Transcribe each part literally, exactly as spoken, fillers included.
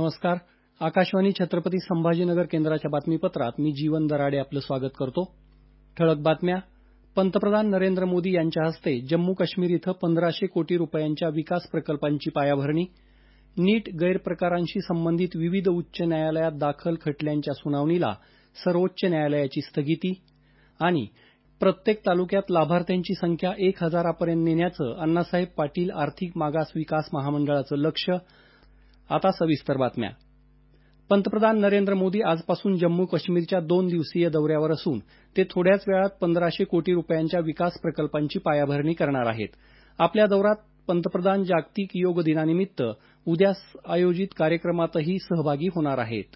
नमस्कार. आकाशवाणी छत्रपती संभाजीनगर केंद्राच्या बातमीपत्रात मी जीवन दराडे आपलं स्वागत करतो. ठळक बातम्या. पंतप्रधान नरेंद्र मोदी यांच्या हस्ते जम्मू काश्मीर इथं पंधराशे कोटी रुपयांच्या विकास प्रकल्पांची पायाभरणी. नीट गैरप्रकारांशी संबंधित विविध उच्च न्यायालयात दाखल खटल्यांच्या सुनावणीला सर्वोच्च न्यायालयाची स्थगिती. आणि प्रत्येक तालुक्यात लाभार्थ्यांची संख्या एक हजारापर्यंत नेण्याचं अण्णासाहेब पाटील आर्थिक मागास विकास महामंडळाचं लक्ष्य. आता सविस्तर बातम्या. पंतप्रधान नरेंद्र मोदी आजपासून जम्मू काश्मीरच्या दोन दिवसीय दौऱ्यावर असून ते थोड्याच वेळात पंधराशे कोटी रुपयांच्या विकास प्रकल्पांची पायाभरणी करणार आहेत. आपल्या दौऱ्यात पंतप्रधान जागतिक योग दिनानिमित्त उद्या आयोजित कार्यक्रमातही सहभागी होणार आहेत.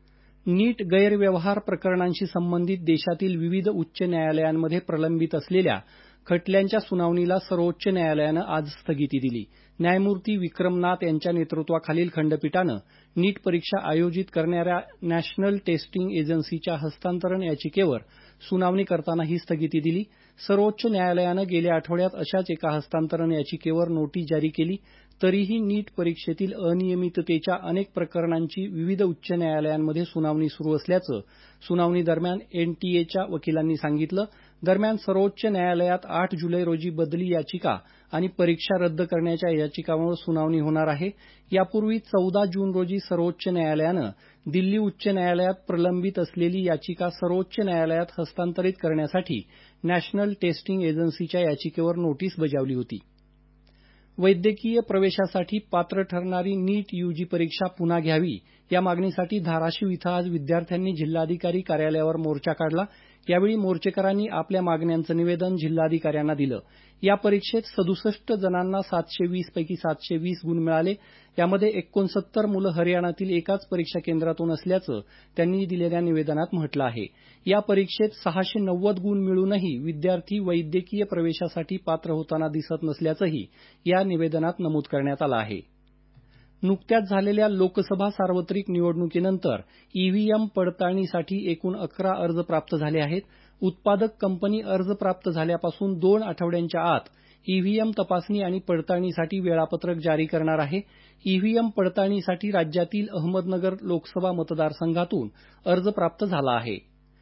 नीट गैरव्यवहार प्रकरणांशी संबंधित देशातील विविध उच्च न्यायालयांमध्ये प्रलंबित असलेल्या खटल्यांच्या सुनावणीला सर्वोच्च न्यायालयानं आज स्थगिती दिली. न्यायमूर्ती विक्रमनाथ यांच्या नेतृत्वाखालील खंडपीठानं नीट परीक्षा आयोजित करणाऱ्या नॅशनल टेस्टिंग एजन्सीच्या हस्तांतरण याचिकेवर सुनावणी करताना ही स्थगिती दिली. सर्वोच्च न्यायालयानं गेल्या आठवड्यात अशाच एका हस्तांतरण याचिकेवर नोटीस जारी केली. तरीही नीट परीक्षेतील अनियमिततेच्या अनेक प्रकरणांची विविध उच्च न्यायालयांमध्ये सुनावणी सुरू असल्याचं सुनावणीदरम्यान एनटीएच्या वकिलांनी सांगितलं. दरम्यान सर्वोच्च न्यायालयात आठ जुलै रोजी बदली याचिका आणि परीक्षा रद्द करण्याच्या याचिकांवर सुनावणी होणार आहे. यापूर्वी चौदा जून रोजी सर्वोच्च न्यायालयानं दिल्ली उच्च न्यायालयात प्रलंबित असलेली याचिका सर्वोच्च न्यायालयात हस्तांतरित करण्यासाठी नॅशनल टेस्टिंग एजन्सीच्या याचिकेवर नोटीस बजावली होती. वैद्यकीय प्रवेशासाठी पात्र ठरणारी नीट यूजी परीक्षा पुन्हा घ्यावी या मागणीसाठी धाराशिव इथं आज विद्यार्थ्यांनी जिल्हाधिकारी कार्यालयावर मोर्चा काढला. यावेळी मोर्चेकरांनी आपल्या मागण्यांचं निवेदन जिल्हाधिकाऱ्यांना दिलं. या परीक्षेत सदुसष्ट जणांना सातशे वीस पैकी सातशे वीस गुण मिळाले. यामध्ये एकोणसत्तर मुलं हरियाणातील एकाच परीक्षा केंद्रातून असल्याचं त्यांनी दिलेल्या निवेदनात म्हटलं आहे. या परीक्षेत सहाशे नव्वद गुण मिळूनही विद्यार्थी वैद्यकीय प्रवेशासाठी पात्र होताना दिसत नसल्याचंही या निवेदनात नमूद करण्यात आलं आहे. नुकत्याच झालेल्या लोकसभा सार्वत्रिक निवडणुकीनंतर ईव्हीएम पडताळणीसाठी एकूण अकरा अर्ज प्राप्त झाले आहेत. उत्पादक कंपनी अर्ज प्राप्त झाल्यापासून दोन आठवड्यांच्या आत ईव्हीएम तपासणी आणि पडताळणीसाठी वेळापत्रक जारी करणार आहे. ईव्हीएम पडताळणीसाठी राज्यातील अहमदनगर लोकसभा मतदारसंघातून अर्ज प्राप्त झाला आहे.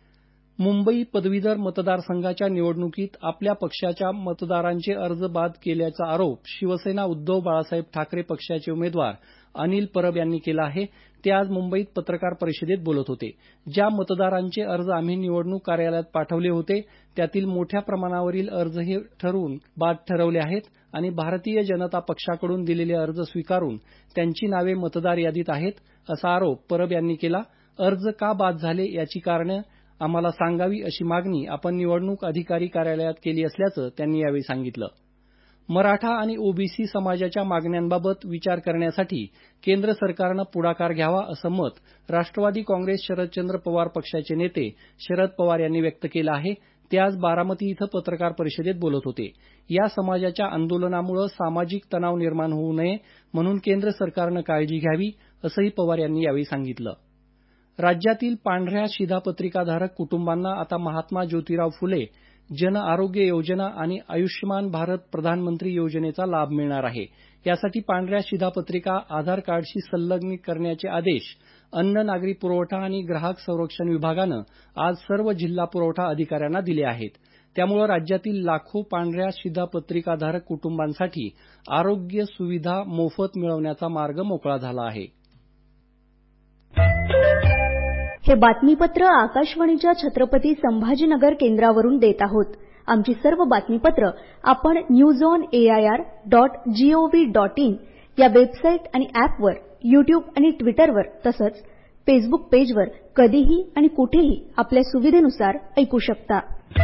मुंबई पदवीधर मतदारसंघाच्या निवडणुकीत आपल्या पक्षाच्या मतदारांचे अर्ज बाद केल्याचा आरोप शिवसेना उद्धव बाळासाहेब ठाकरे पक्षाचे उमेदवार अनिल परब यांनी केला आहे. ते आज मुंबईत पत्रकार परिषदेत बोलत होते. ज्या मतदारांचे अर्ज आम्ही निवडणूक कार्यालयात पाठवले होते त्यातील मोठ्या प्रमाणावरील अर्ज हे ठरवून बाद ठरवले आहेत आणि भारतीय जनता पक्षाकडून दिलेले अर्ज स्वीकारून त्यांची नावे मतदार यादीत आहेत, असा आरोप परब यांनी केला. अर्ज का बाद झाले याची कारणं आम्हाला सांगावी अशी मागणी आपण निवडणूक अधिकारी कार्यालयात केली असल्याचं त्यांनी यावेळी सांगितलं. मराठा आणि ओबीसी समाजाच्या मागण्यांबाबत विचार करण्यासाठी केंद्र सरकारनं पुढाकार घ्यावा असं मत राष्ट्रवादी काँग्रेस शरदचंद्र पवार पक्षाचे नेते शरद पवार यांनी व्यक्त केलं आहे. ते आज बारामती इथं पत्रकार परिषदेत बोलत होते. या समाजाच्या आंदोलनामुळे सामाजिक तणाव निर्माण होऊ नये म्हणून केंद्र सरकारनं काळजी घ्यावी असंही पवार यांनी यावेळी सांगितलं. राज्यातील पांढऱ्या शिधापत्रिकाधारक कुटुंबांना आता महात्मा ज्योतिराव फुले जन आरोग्य योजना आणि आयुष्यमान भारत प्रधानमंत्री योजनेचा लाभ मिळणार आहे. यासाठी पांढऱ्या शिधापत्रिका आधार कार्डशी संलग्न करण्याचे आदेश अन्न नागरी पुरवठा आणि ग्राहक संरक्षण विभागानं आज सर्व जिल्हा पुरवठा अधिकाऱ्यांना दिले आहेत. त्यामुळे राज्यातील लाखो पांढऱ्या शिधापत्रिकाधारक कुटुंबांसाठी आरोग्य सुविधा मोफत मिळवण्याचा मार्ग मोकळा झाला आहे. हे बातमीपत्र आकाशवाणीच्या छत्रपती संभाजीनगर केंद्रावरून देत आहोत. आमची सर्व बातमीपत्र आपण news on AIR dot gov dot in या वेबसाईट आणि ॲपवर, युट्यूब आणि ट्विटरवर तसंच फेसबुक पेजवर कधीही आणि कुठेही आपल्या सुविधेनुसार ऐकू शकता.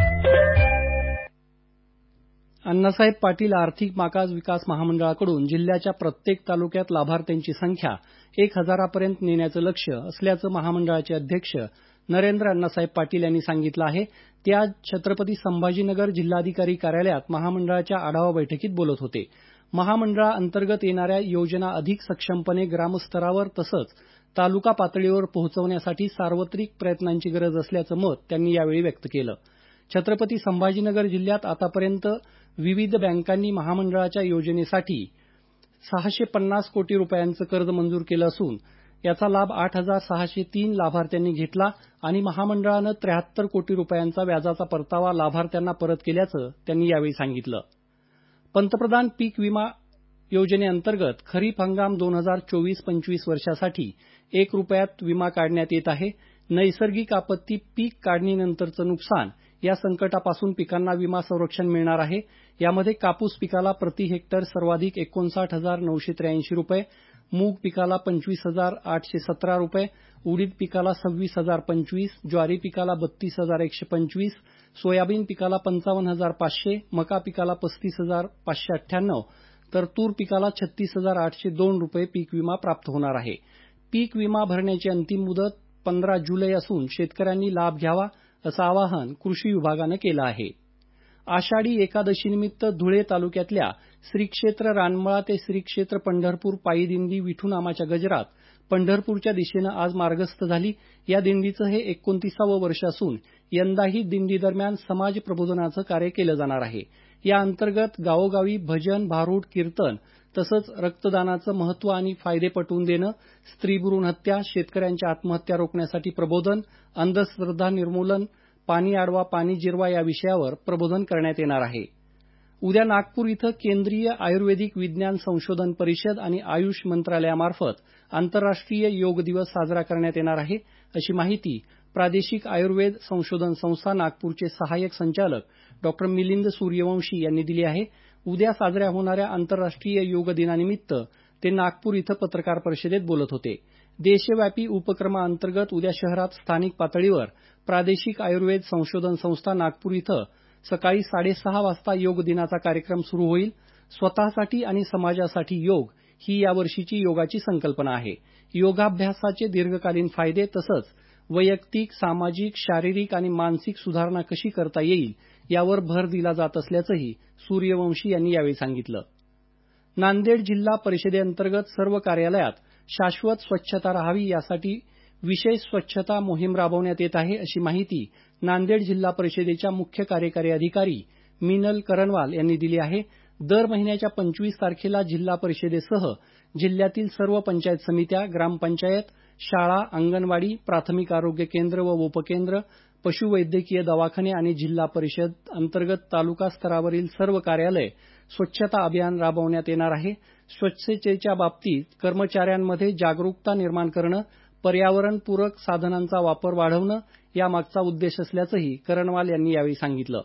अण्णासाहेब पाटील आर्थिक मागास विकास महामंडळाकडून जिल्ह्याच्या प्रत्येक तालुक्यात लाभार्थ्यांची संख्या एक हजारापर्यंत नेण्याचं लक्ष्य असल्याचं महामंडळाचे अध्यक्ष नरेंद्र अण्णासाहेब पाटील यांनी सांगितलं आहे. ते आज छत्रपती संभाजीनगर जिल्हाधिकारी कार्यालयात महामंडळाच्या आढावा बैठकीत बोलत होते. महामंडळाअंतर्गत येणाऱ्या योजना अधिक सक्षमपणे ग्रामस्तरावर तसंच तालुका पातळीवर पोहोचवण्यासाठी सार्वत्रिक प्रयत्नांची गरज असल्याचं मत त्यांनी यावेळी व्यक्त केलं. छत्रपती संभाजीनगर जिल्ह्यात आतापर्यंत विविध बँकांनी महामंडळाच्या योजनेसाठी सहाशे पन्नास कोटी रुपयांचं कर्ज मंजूर केलं असून याचा लाभ आठ हजार सहाशे तीन लाभार्थ्यांनी घेतला आणि महामंडळानं त्र्याहत्तर कोटी रुपयांचा व्याजाचा परतावा लाभार्थ्यांना परत केल्याचं त्यांनी यावेळी सांगितलं. पंतप्रधान पीक विमा योजनेअंतर्गत खरीप हंगाम दोन हजार चोवीस पंचवीस वर्षासाठी एक रुपयात विमा काढण्यात येत आहे. नैसर्गिक आपत्ती, पीक काढणीनंतरचं नुकसान या संकटापासून पिकांना विमा संरक्षण मिळणार आहे. यामध्ये कापूस पिकाला प्रति हेक्टर सर्वाधिक एकोणसाठ हजार नऊशे त्र्याऐंशी रुपये, मूग पिकाला पंचवीस हजार आठशे सतरा रुपये, उडीद पिकाला सव्वीस हजार पंचवीस, ज्वारी पिकाला बत्तीस हजार एकशे पंचवीस, सोयाबीन पिकाला पंचावन्न हजार पाचशे, मका पिकाला पस्तीस हजार पाचशे अठ्ठ्याण्णव तर तूर पिकाला छत्तीस हजार आठशे दोन रुपये पीक विमा प्राप्त होणार आहे. पीक विमा भरण्याची अंतिम मुदत पंधरा जुलै असून शेतकऱ्यांनी लाभ घ्यावा असं आवाहन कृषी विभागानं केलं आहे. आषाढी एकादशीनिमित्त धुळे तालुक्यातल्या श्री क्षेत्र रानमळा ते श्री क्षेत्र पंढरपूर पायी दिंडी विठूनामाच्या गजरात पंढरपूरच्या दिशेनं आज मार्गस्थ झाली. या दिंडीचं हे एकोणतीसावं वर्ष असून यंदाही दिंडीदरम्यान समाज प्रबोधनाचं कार्य केलं जाणार आहे. या अंतर्गत गावोगावी भजन, भारूड, कीर्तन तसंच रक्तदानाचं महत्त्व आणि फायदे पटवून देणं, स्त्री भ्रूण हत्या, शेतकऱ्यांच्या आत्महत्या रोखण्यासाठी प्रबोधन, अंधश्रद्धा निर्मूलन, पाणी अडवा पाणी जिरवा या विषयावर प्रबोधन करण्यात येणार आहे. उद्या नागपूर इथं केंद्रीय आयुर्वेदिक विज्ञान संशोधन परिषद आणि आयुष मंत्रालयामार्फत आंतरराष्ट्रीय योग दिवस साजरा करण्यात येणार आहे, अशी माहिती प्रादेशिक आयुर्वेद संशोधन संस्था नागपूरचे सहाय्यक संचालक डॉ मिलिंद सूर्यवंशी यांनी दिली आहे. उद्या साजऱ्या होणाऱ्या आंतरराष्ट्रीय योग दिनानिमित्त ते नागपूर इथं पत्रकार परिषदेत बोलत होते. देशव्यापी उपक्रमाअंतर्गत उद्या शहरात स्थानिक पातळीवर प्रादेशिक आयुर्वेद संशोधन संस्था नागपूर इथं सकाळी साडेसहा वाजता योग दिनाचा कार्यक्रम सुरू होईल. स्वतःसाठी आणि समाजासाठी योग ही यावर्षीची योगाची संकल्पना आहे. योगाभ्यासाचे दीर्घकालीन फायदे तसंच वैयक्तिक, सामाजिक, शारीरिक आणि मानसिक सुधारणा कशी करता येईल यावर भर दिला जात असल्याचंही सूर्यवंशी यांनी यावेळी सांगितलं. नांदेड जिल्हा परिषदेअंतर्गत सर्व कार्यालयात शाश्वत स्वच्छता राहावी यासाठी विशेष स्वच्छता मोहीम राबवण्यात येत आहे, अशी माहिती नांदेड जिल्हा परिषदेच्या मुख्य कार्यकारी अधिकारी मिनल करणवाल यांनी दिली आहे. दर महिन्याच्या पंचवीस तारखेला जिल्हा परिषदेसह जिल्ह्यातील सर्व पंचायत समित्या, ग्रामपंचायत, शाळा, अंगणवाडी, प्राथमिक आरोग्य केंद्र व उपकेंद्र, पशुवैद्यकीय दवाखाने आणि जिल्हा परिषद अंतर्गत तालुका स्तरावरील सर्व कार्यालय स्वच्छता अभियान राबवण्यात येणार आहे. स्वच्छतेच्या बाबतीत कर्मचाऱ्यांमध्ये जागरूकता निर्माण करणं, पर्यावरणपूरक साधनांचा वापर वाढवणं यामागचा उद्देश असल्याचंही करणवाल यांनी यावेळी सांगितलं.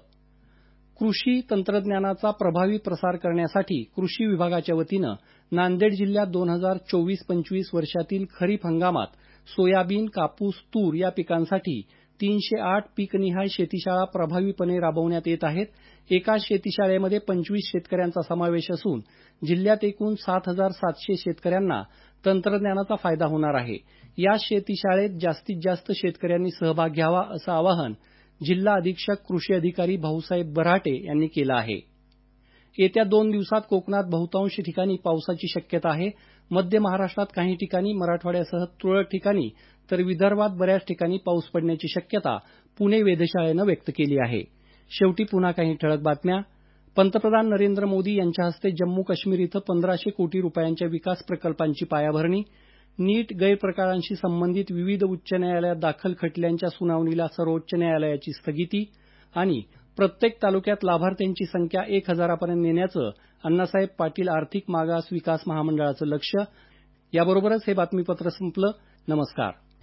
कृषी तंत्रज्ञानाचा प्रभावी प्रसार करण्यासाठी कृषी विभागाच्या वतीनं नांदेड जिल्ह्यात दोन हजार चोवीस पंचवीस वर्षातील खरीप हंगामात सोयाबीन, कापूस, तूर या पिकांसाठी तीनशे आठ पीकनिहाय शेतीशाळा प्रभावीपणे राबवण्यात येत आहेत. एका शेतीशाळेमध्ये पंचवीस शेतकऱ्यांचा समावेश असून जिल्ह्यात एकूण सात हजार सातशे शेतकऱ्यांना तंत्रज्ञानाचा फायदा होणार आहे. या शेतीशाळेत जास्तीत जास्त शेतकऱ्यांनी सहभाग घ्यावा असं आवाहन जिल्हा अधीक्षक कृषी अधिकारी भाऊसाहेब बऱ्हाटे यांनी केलं आहे. येत्या दोन दिवसात कोकणात बहुतांश ठिकाणी पावसाची शक्यता आहे. मध्य महाराष्ट्रात काही ठिकाणी, मराठवाड्यासह तुरळक ठिकाणी तर विदर्भात बऱ्याच ठिकाणी पाऊस पडण्याची शक्यता पुणे वेधशाळेनं व्यक्त केली आहे. शेवटी पुन्हा काही ठळक बातम्या. पंतप्रधान नरेंद्र मोदी यांच्या हस्ते जम्मू काश्मीर इथं पंधराशे कोटी रुपयांच्या विकास प्रकल्पांची पायाभरणी. नीट गैरप्रकारांशी संबंधित विविध उच्च न्यायालयात दाखल खटल्यांच्या सुनावणीला सर्वोच्च न्यायालयाची स्थगिती. आणि प्रत्येक तालुक्यात लाभार्थ्यांची संख्या एक हजारापर्यंत नेण्याचं अण्णासाहेब पाटील आर्थिक मागास विकास महामंडळाचं लक्ष्य. याबरोबरच हे बातमीपत्र संपलं. नमस्कार.